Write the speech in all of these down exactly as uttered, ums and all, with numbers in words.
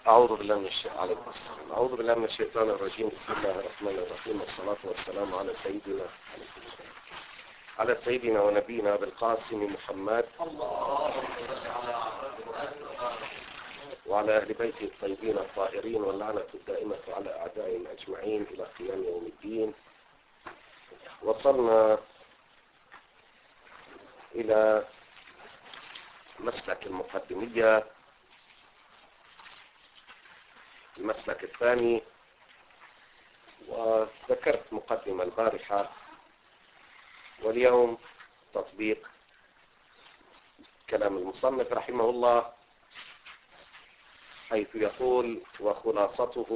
أعوذ بالله من الشيطان عليكم السلام. أعوذ بالله من الشيطان الرجيم. بسم الله الرحمن الرحيم، والصلاة والسلام على سيدنا على سيدنا ونبينا بالقاسم محمد وعلى أهل بيته الطيبين الطاهرين، واللعنة الدائمة على أعدائهم أجمعين إلى قيام يوم الدين. وصلنا إلى مسلك المقدمية، المسلك الثاني، وذكرت مقدمة البارحة، واليوم تطبيق كلام المصنف رحمه الله، حيث يقول: وخلاصته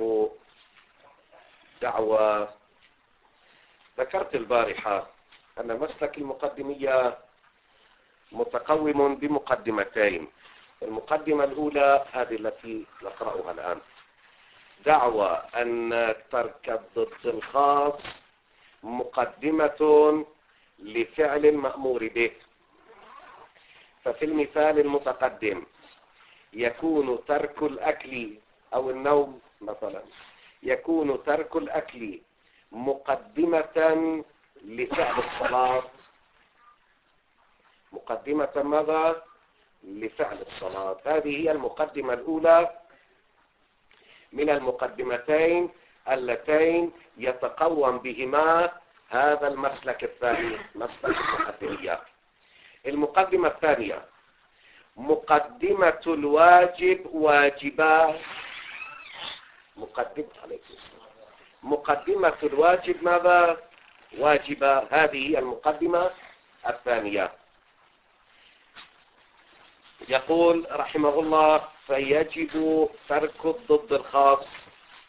دعوى. ذكرت البارحة أن مسلك المقدمية متقوم بمقدمتين. المقدمة الأولى هذه التي نقرأها الآن: دعوى أن ترك الضد الخاص مقدمة لفعل المأمور به. ففي المثال المتقدم يكون ترك الأكل أو النوم مثلا، يكون ترك الأكل مقدمة لفعل الصلاة. مقدمة ماذا؟ لفعل الصلاة. هذه هي المقدمة الأولى من المقدمتين اللتين يتقوم بهما هذا المسلك الثاني، مسلك المقدمية. المقدمة الثانية: مقدمة الواجب واجبا. مقدمة عليكم السلام. مقدمة الواجب ماذا؟ واجبا. هذه هي المقدمة الثانية. يقول رحمه الله: فيجب ترك الضد الخاص.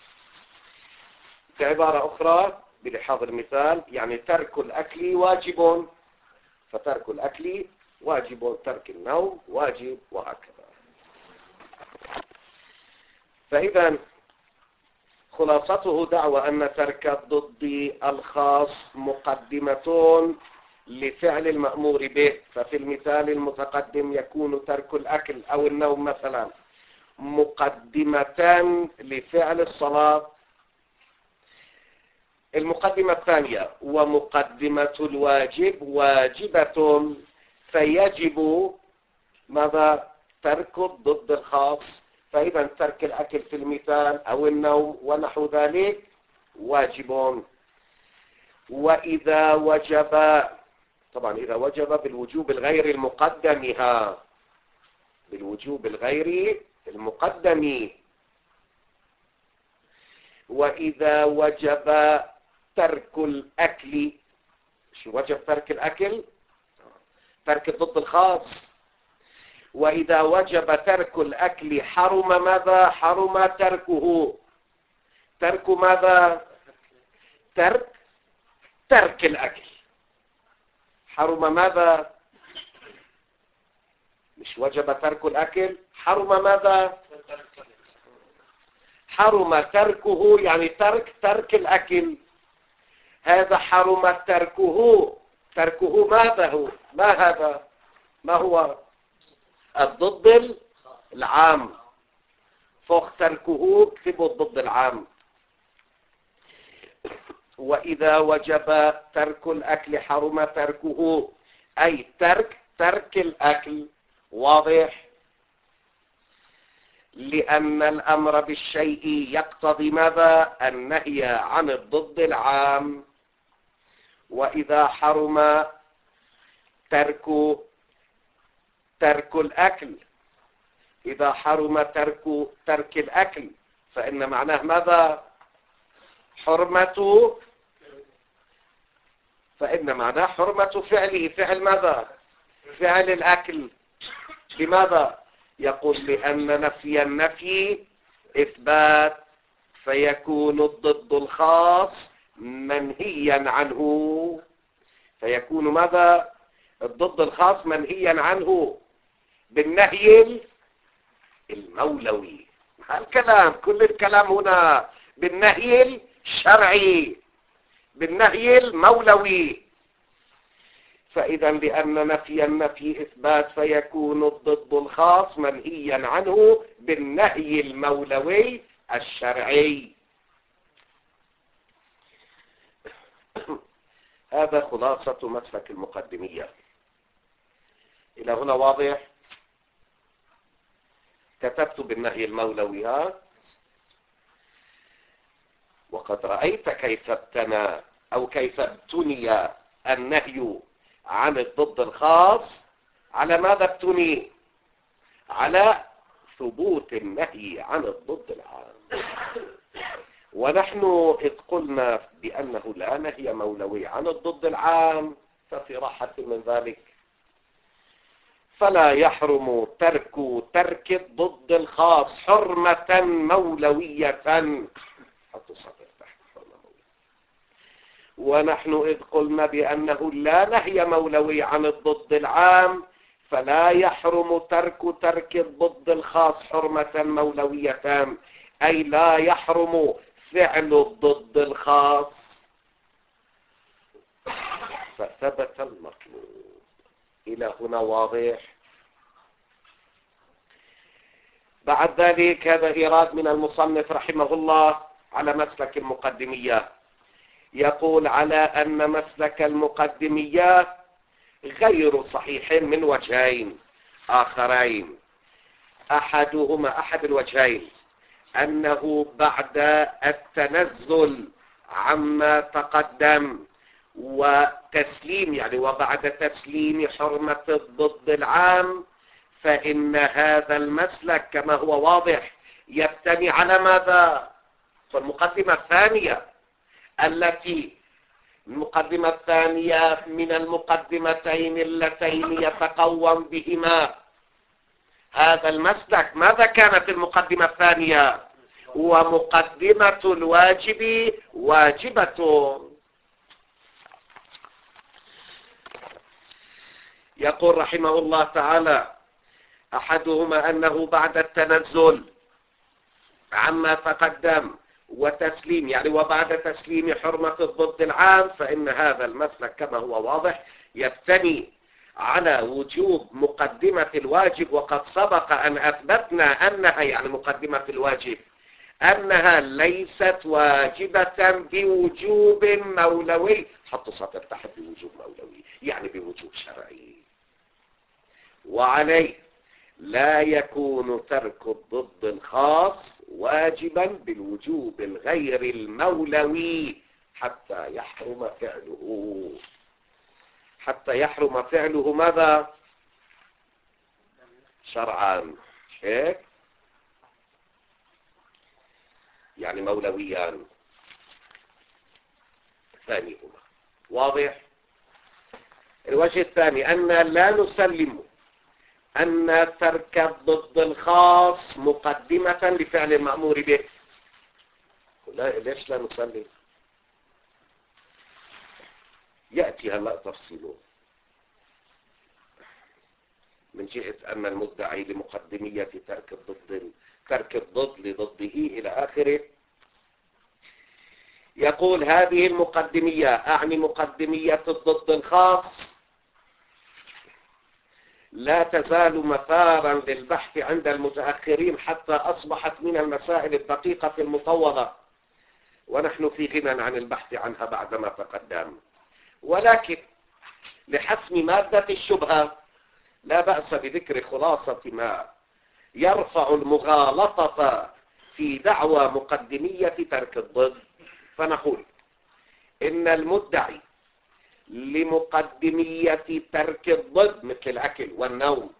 بعبارة أخرى بلحاظ المثال، يعني ترك الأكل واجب، فترك الأكل واجب، ترك النوم واجب، وهكذا. فإذا خلاصته دعوى أن ترك الضد الخاص مقدمة لفعل المأمور به. ففي المثال المتقدم يكون ترك الأكل أو النوم مثلا مقدمة لفعل الصلاة. المقدمة الثانية: ومقدمة الواجب واجبة، فيجب ماذا؟ ترك الضد الخاص. فإذا ترك الأكل في المثال أو النوم ونحو ذلك واجب. وإذا وجب، طبعا إذا وجب بالوجوب الغير المقدم، ها بالوجوب الغير المقدم. وإذا وجب ترك الأكل، شو وجب ترك الأكل؟ ترك الضد الخاص. وإذا وجب ترك الأكل حرم ماذا؟ حرم تركه. ترك ماذا؟ ترك ترك الأكل. حرم ماذا؟ مش وجب ترك الأكل، حرم ماذا؟ حرم تركه، يعني ترك ترك الأكل. هذا حرم تركه. تركه ماذا هو؟ ما هذا؟ ما هو؟ الضد العام. فوق تركه اكتبوا الضد العام. وإذا وجب ترك الأكل حرم تركه، أي ترك ترك الأكل. واضح؟ لأن الأمر بالشيء يقتضي ماذا؟ النهي عن الضد العام. وإذا حرم ترك ترك الأكل، إذا حرم ترك ترك الأكل فإن معناه ماذا؟ حرمة، فإن معناه حرمة فعله. فعل ماذا؟ فعل الأكل. لماذا؟ يقول: لأن نفي النفي إثبات، فيكون الضد الخاص منهيا عنه. فيكون ماذا؟ الضد الخاص منهيا عنه بالنهي المولوي. الكلام كل الكلام هنا بالنهي الشرعي، بالنهي المولوي. فإذا لأن نفي النفي إثبات فيكون الضد الخاص منهيا عنه بالنهي المولوي الشرعي. هذا خلاصة مسلك المقدمية. إلى هنا واضح؟ كتبت بالنهي المولوي ها؟ وقد رأيت كيف ابتنى أو كيف ابتني النهي عن الضد الخاص. على ماذا ابتني؟ على ثبوت النهي عن الضد العام. ونحن إذ قلنا بأنه لا نهي مولوي عن الضد العام ففي راحة من ذلك فلا يحرم ترك ترك الضد الخاص حرمة مولوية. ونحن إذ قلنا بأنه لا نهي مولوي عن الضد العام فلا يحرم ترك ترك الضد الخاص حرمة مولوية، أي لا يحرم فعل الضد الخاص. فثبت المطلوب. إلى هنا واضح؟ بعد ذلك هذا إيراد من المصنف رحمه الله على مسلك المقدمية. يقول على أن مسلك المقدمية غير صحيح من وجهين آخرين. أحدهما أحد الوجهين أنه بعد التنزل عما تقدم وتسليم يعني وبعد تسليم حرمة الضد العام فإن هذا المسلك كما هو واضح يبتني على ماذا؟ فالمقدمة الثانية التي المقدمة الثانية من المقدمتين اللتين يتقوم بهما هذا المسلك. ماذا كانت المقدمة الثانية؟ ومقدمة الواجب واجبة. يقول رحمه الله تعالى أحدهما أنه بعد التنزل عما تقدم وتسليم يعني وبعد تسليم حرمة الضد العام فإن هذا المسلك كما هو واضح يبتني على وجوب مقدمة الواجب. وقد سبق أن أثبتنا أنها يعني مقدمة الواجب أنها ليست واجبة بوجوب مولوي. حطوا سطر تحت بوجوب مولوي يعني بوجوب شرعي. وعليه لا يكون ترك الضد الخاص واجبا بالوجوب الغير المولوي حتى يحرم فعله. حتى يحرم فعله ماذا؟ شرعا هيك يعني مولويان ثانيهما. واضح؟ الوجه الثاني أن لا نسلم أن ترك الضد الخاص مقدمة لفعل المأمور به. لا ليش لا نسلم؟ يأتي هلأ تفصيله من جهة أن المدعي لمقدمية ترك الضد ترك الضد لضده إلى آخره. يقول هذه المقدمية أعني مقدمية الضد الخاص لا تزال مثارا للبحث عند المتأخرين حتى أصبحت من المسائل الدقيقة المطولة ونحن في غنى عن البحث عنها بعدما تقدم. ولكن لحسم مادة الشبهة لا بأس بذكر خلاصة ما يرفع المغالطة في دعوى مقدمية ترك الضد. فنقول إن المدعي لمقدمية ترك الضد مثل الأكل والنوم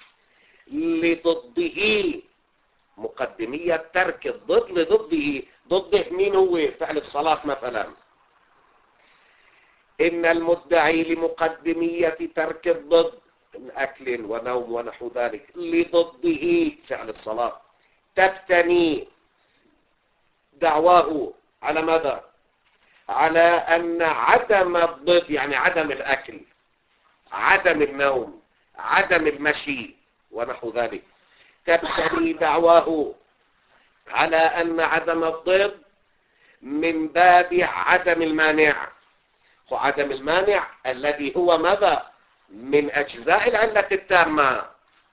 لضده مقدمية ترك الضد لضده. ضده مين هو؟ فعل الصلاة مثلا. إن المدعي لمقدمية ترك الضد من أكل ونوم ونحو ذلك لضده فعل الصلاة تبتني دعواه على ماذا؟ على أن عدم الضد يعني عدم الأكل عدم النوم عدم المشي ونحو ذلك تبتني دعواه على أن عدم الضد من باب عدم المانع وعدم المانع الذي هو ماذا؟ من أجزاء العلة التامة.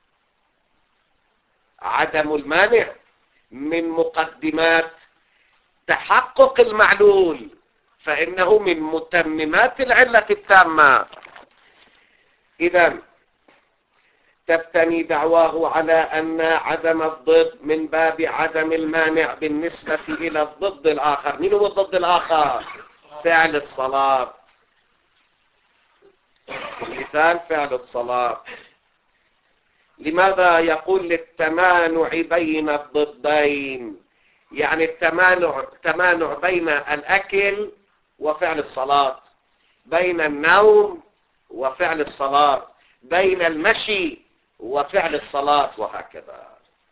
عدم المانع من مقدمات تحقق المعلول، فإنه من متممات العلة التامة. إذا تبتني دعواه على أن عدم الضد من باب عدم المانع بالنسبة إلى الضد الآخر. من هو الضد الآخر؟ فعل الصلاة. مثال فعل الصلاة. لماذا يقول للتمانع بين الضدين؟ يعني التمانع تمانع بين الأكل وفعل الصلاة، بين النوم وفعل الصلاة، بين المشي وفعل الصلاة، وهكذا.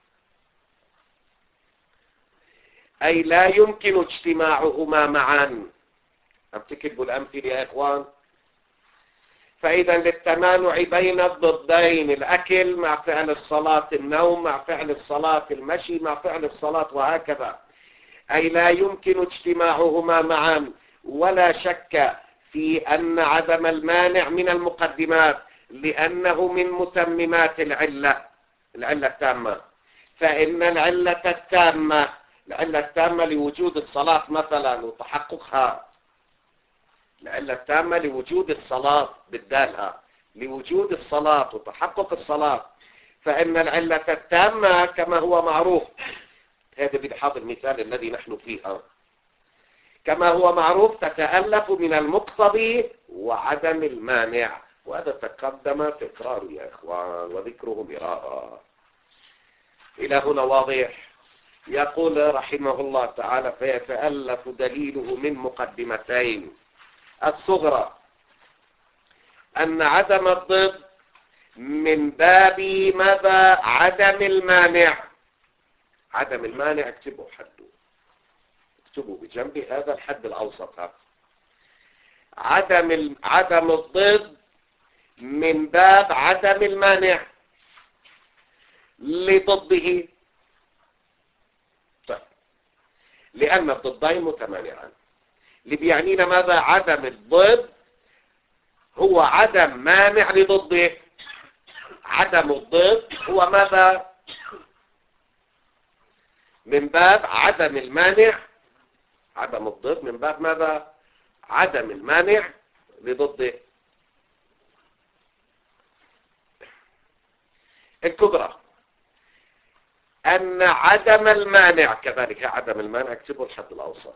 أي لا يمكن اجتماعهما معا. أبتكتبوا الأمثلة يا إخوان. فإذا للتمانع بين الضدين، الأكل مع فعل الصلاة، النوم مع فعل الصلاة، المشي مع فعل الصلاة، وهكذا. أي لا يمكن اجتماعهما معا. ولا شك في أن عدم المانع من المقدمات، لأنه من متممات العلة، العلة التامة. فإن العلة التامة العلة التامة لوجود الصلاة مثلا وتحققها، العلة التامة لوجود الصلاة بالدالها، لوجود الصلاة وتحقق الصلاة. فإن العلة التامة كما هو معروف، هذا بحظ المثال الذي نحن فيه، كما هو معروف تتألف من المقتضي وعدم المانع، وهذا تقدم تكراره يا إخوان وذكره مرارا. إلى هنا واضح. يقول رحمه الله تعالى: فيتألف دليله من مقدمتين. الصغرى أن عدم الضد من باب ماذا؟ عدم المانع. عدم المانع اكتبوا حده، اكتبوا بجنب هذا الحد الأوسط. هذا عدم عدم الضد من باب عدم المانع لضده. طيب، لأن الضدين متمانعان. اللي بيعنينا ماذا؟ عدم الضد هو عدم مانع لضده. عدم الضد هو ماذا؟ من باب عدم المانع. عدم الضد من باب ماذا؟ عدم المانع لضده. الكبرى أن عدم المانع كذلك، عدم المانع اكتبوا الحد الأوسط.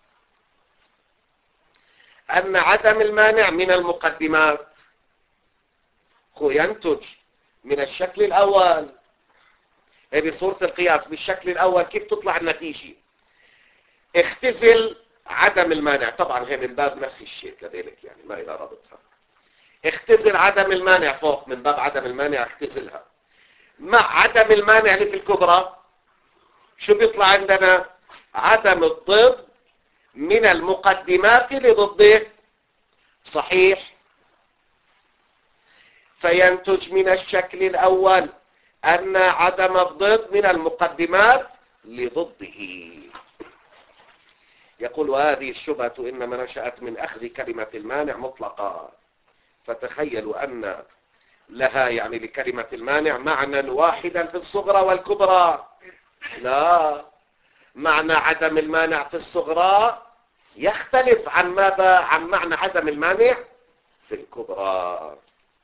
أن عدم المانع من المقدمات هو ينتج من الشكل الأول. هذه صورة القياس. بالشكل الأول كيف تطلع النتيجة؟ اختزل عدم المانع، طبعا هي من باب نفس الشيء كذلك، يعني ما إلى رابطها. اختزل عدم المانع فوق من باب عدم المانع، اختزلها مع عدم المانع اللي في الكبرى. شو بيطلع عندنا؟ عدم الضد من المقدمات لضده. صحيح. فينتج من الشكل الأول أن عدم الضد من المقدمات لضده. يقول: وهذه الشبهة إنما نشأت من أخذ كلمة المانع مطلقة. فتخيلوا أن لها يعني لكلمة المانع معنى واحدا في الصغرى والكبرى. لا، معنى عدم المانع في الصغرى يختلف عن ماذا؟ عن معنى عدم المانع في الكبرى.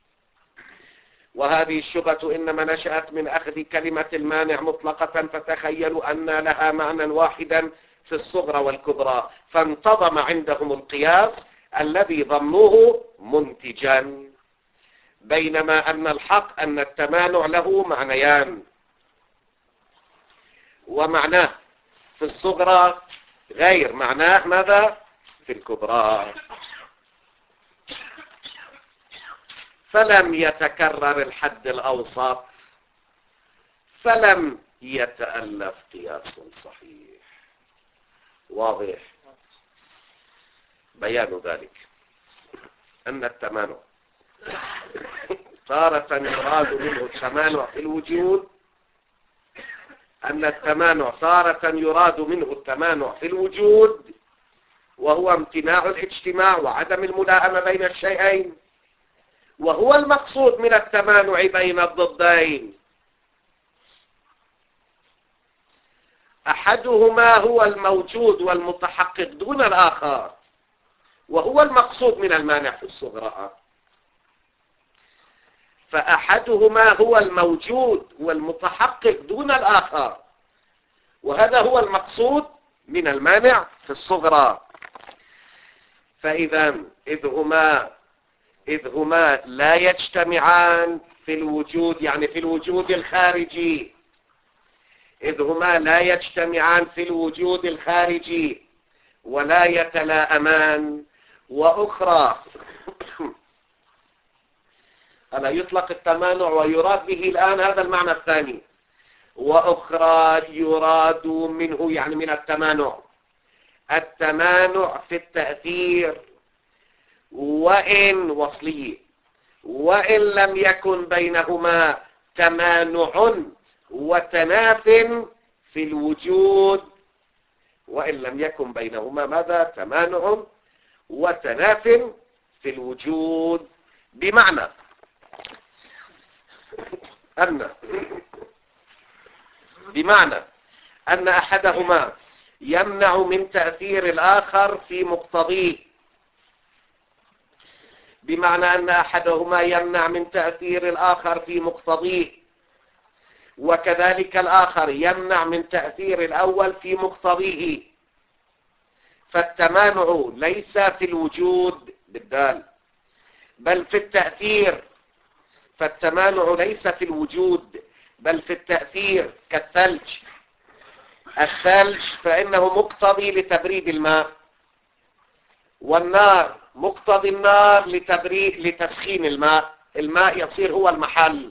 وهذه الشبهة إنما نشأت من أخذ كلمة المانع مطلقة. فتخيلوا أن لها معنى واحدا في الصغرى والكبرى، فانتظم عندهم القياس الذي ظنوه منتجا، بينما أن الحق أن التمانع له معنيان، ومعناه في الصغرى غير معناه ماذا؟ في الكبرى. فلم يتكرر الحد الأوسط، فلم يتألف قياس صحيح. واضح. بيان ذلك أن التمانع تارة يراد منه التمانع في الوجود، أن التمانع تارة يراد منه التمانع في الوجود، وهو امتناع الاجتماع وعدم الملائمة بين الشيئين، وهو المقصود من التمانع بين الضدين. أحدهما هو الموجود والمتحقق دون الآخر، وهو المقصود من المانع في الصغرى. فأحدهما هو الموجود والمتحقق دون الآخر، وهذا هو المقصود من المانع في الصغرى. فإذا إذ هما إذ هما لا يجتمعان في الوجود، يعني في الوجود الخارجي، إذ هما لا يجتمعان في الوجود الخارجي ولا يتلائمان. وأخرى ألا يطلق التمانع ويراد به الآن هذا المعنى الثاني. وأخرى يراد منه يعني من التمانع التمانع في التأثير، وإن وصلي وإن لم يكن بينهما تمانع وتناف في الوجود، وإن لم يكن بينهما ماذا؟ تمانع وتناف في الوجود. بمعنى أن بمعنى أن أحدهما يمنع من تأثير الآخر في مقتضيه، بمعنى أن أحدهما يمنع من تأثير الآخر في مقتضيه، وكذلك الآخر يمنع من تأثير الأول في مقتضيه. فالتمانع ليس في الوجود بالدال بل في التأثير، فالتمانع ليس في الوجود بل في التأثير. كالثلج، الثلج فإنه مقتضي لتبريد الماء، والنار مقتضي النار لتبريد لتسخين الماء، الماء يصير هو المحل.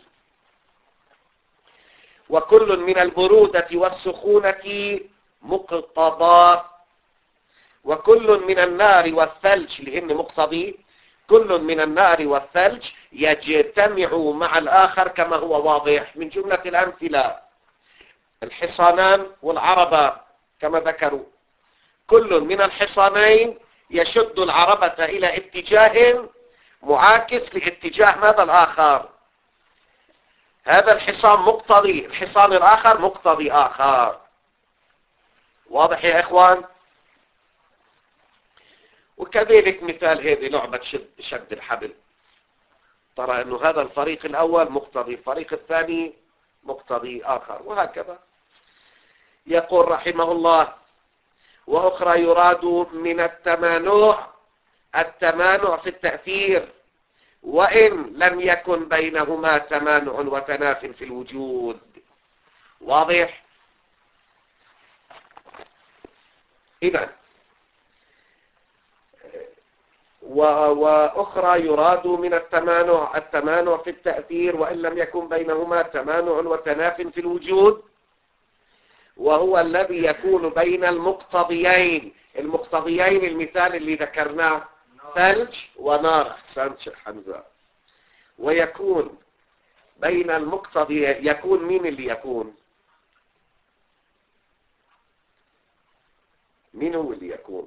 وكل من البرودة والسخونة مقتضى، وكل من النار والثلج لأن مقتضي، كل من النار والثلج يجتمع مع الآخر كما هو واضح من جملة الأمثلة. الحصانان والعربة كما ذكروا، كل من الحصانين يشد العربة إلى اتجاه معاكس لاتجاه ماذا الآخر. هذا الحصان مقتضي، الحصان الآخر مقتضي آخر. واضح يا إخوان؟ وكذلك مثال هذه لعبة شد, شد الحبل، ترى أنه هذا الفريق الأول مقتضي، الفريق الثاني مقتضي آخر، وهكذا. يقول رحمه الله: وأخرى يراد من التمانع التمانع في التأثير، وإن لم يكن بينهما تمانع وتناف في الوجود. واضح؟ إذن وأخرى يراد من التمانع التمانع في التأثير، وإن لم يكن بينهما تمانع وتناف في الوجود، وهو الذي يكون بين المقتضيين. المقتضيين المثال اللي ذكرناه ثلج ونار، أحسنت شيخ حمزة. ويكون بين المقتضي، يكون مين اللي يكون؟ مين هو اللي يكون؟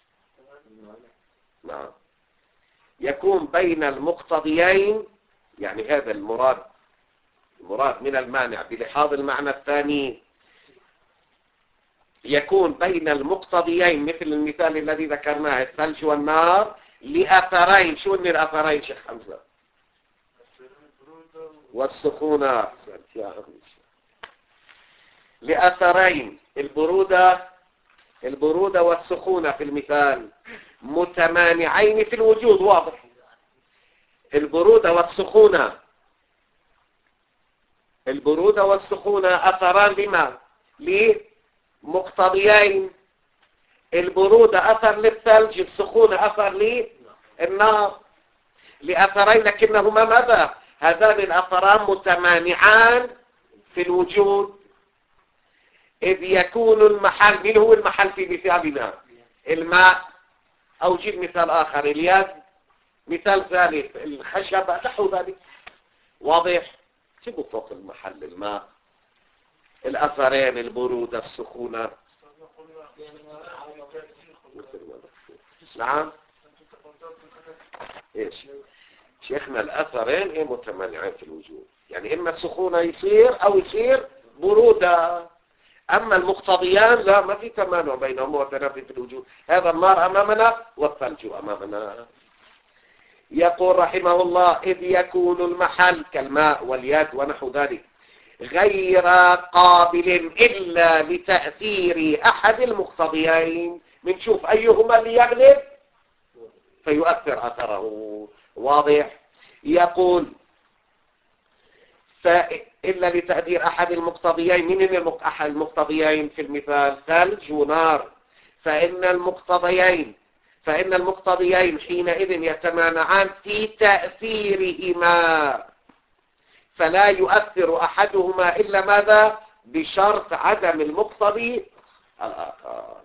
نعم، يكون بين المقتضيين، يعني هذا المراد المراد من المانع بلحاظ المعنى الثاني، يكون بين المقتضيين مثل المثال الذي ذكرناه الثلج والنار لأثرين. شو من الأثرين شيخ حمزة؟ والسخونة. لأثرين، البرودة البرودة والسخونة في المثال متمانعين في الوجود. واضح؟ البرودة والسخونة البرودة والسخونة أثران لما؟ لمقتضيين. البرودة أثر للثلج، السخونة أثر للنار، لأثرين لكنهما ماذا؟ هذان الأثران متمانعان في الوجود. إذ يكون المحل، من هو المحل في مثالنا؟ الماء. أو جيب مثال آخر، اليد. مثال ثالث الخشب، نحو ذلك. واضح؟ جيبوا فوق المحل الماء. الأثرين البرودة السخونة. نعم. ايش شيخنا الاثرين ايه متمانعين في الوجود، يعني اما السخونة يصير او يصير برودة. اما المقتضيان لا، ما في تمانع بينهم وتنافي في الوجود. هذا النار امامنا والثلج امامنا. يقول رحمه الله: إذ يكون المحل كالماء واليد ونحو ذلك غير قابل إلا لتأثير أحد المقتضيين. بنشوف أيهما اللي يغلب فيؤثر أثره. واضح؟ يقول فإلا لتأثير أحد المقتضيين. من أحد المقتضيين في المثال؟ ثلج ونار. فإن المقتضيين فإن المقتضيين حينئذ يتمانعان في تأثيرهما، فلا يؤثر أحدهما إلا ماذا؟ بشرط عدم المقتضي الآخر.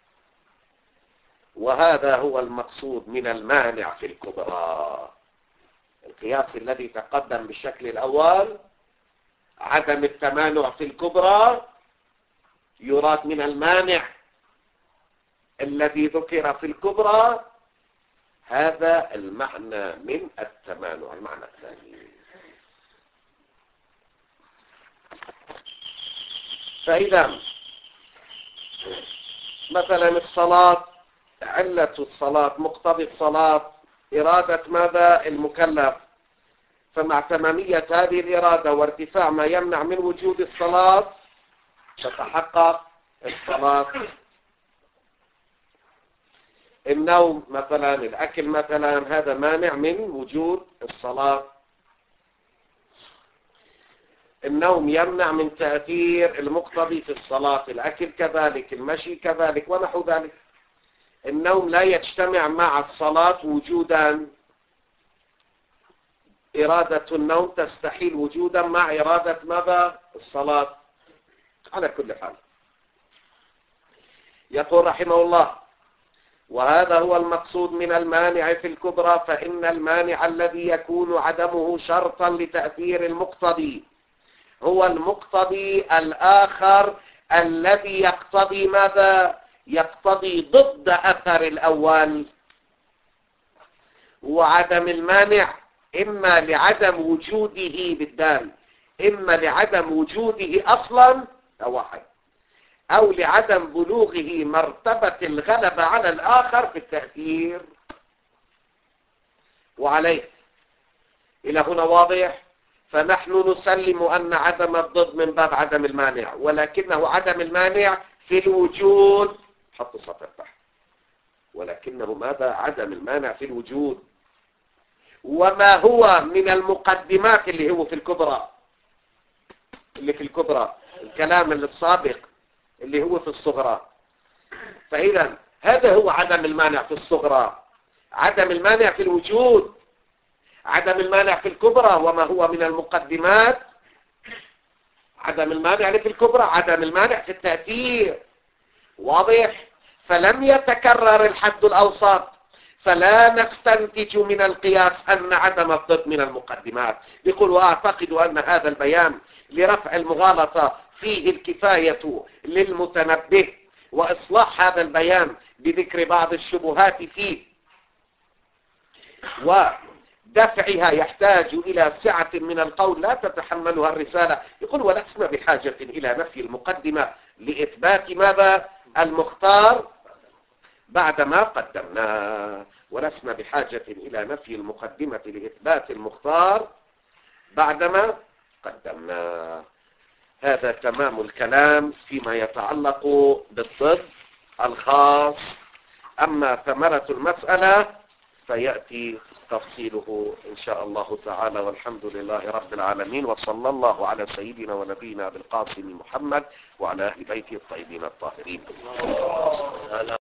وهذا هو المقصود من المانع في الكبرى. القياس الذي تقدم بالشكل الأول عدم التمانع في الكبرى، يراد من المانع الذي ذكر في الكبرى هذا المعنى من التمانع. المعنى الثاني: فإذا مثلا الصلاة، علة الصلاة، مقتضي الصلاة إرادة ماذا؟ المكلف. فمع تمامية هذه الإرادة وارتفاع ما يمنع من وجود الصلاة تتحقق الصلاة. النوم مثلا، الأكل مثلا، هذا مانع من وجود الصلاة. النوم يمنع من تأثير المقتضي في الصلاة، الأكل كذلك، المشي كذلك ونحو ذلك. النوم لا يجتمع مع الصلاة وجودا، إرادة النوم تستحيل وجودا مع إرادة ماذا؟ الصلاة. على كل حال يقول رحمه الله: وهذا هو المقصود من المانع في الكبرى. فإن المانع الذي يكون عدمه شرطا لتأثير المقتضي هو المقتضي الآخر الذي يقتضي ماذا؟ يقتضي ضد أثر الأول. وعدم المانع إما لعدم وجوده بالدال، إما لعدم وجوده أصلا أو واحد، أو لعدم بلوغه مرتبة الغلبة على الآخر في التأثير. وعليه إلى هنا واضح؟ فنحن نسلم أن عدم الضد من باب عدم المانع، ولكنه عدم المانع في الوجود. حط سطر تحت: ولكنه ماذا؟ عدم المانع في الوجود. وما هو من المقدمات اللي هو في الكبرى، اللي في الكبرى الكلام اللي السابق اللي هو في الصغرى. فإذا هذا هو عدم المانع في الصغرى، عدم المانع في الوجود، عدم المانع في الكبرى. وما هو من المقدمات؟ عدم المانع في الكبرى عدم المانع في التأثير. واضح؟ فلم يتكرر الحد الأوسط، فلا نستنتج من القياس أن عدم الضد من المقدمات. يقول: وأعتقد أن هذا البيان لرفع المغالطة فيه الكفاية للمتنبه، وإصلاح هذا البيان بذكر بعض الشبهات فيه ودفعها يحتاج إلى سعة من القول لا تتحملها الرسالة. يقول: ولسنا بحاجة إلى نفي المقدمة لإثبات ماذا؟ المختار بعدما قدمناه. ولسنا بحاجة إلى نفي المقدمة لإثبات المختار بعدما قدمناه. هذا تمام الكلام فيما يتعلق بالضد الخاص. أما ثمرة المسألة فيأتي تفصيله إن شاء الله تعالى. والحمد لله رب العالمين، وصلى الله على سيدنا ونبينا بالقاسم محمد وعلى أهل بيته الطيبين الطاهرين.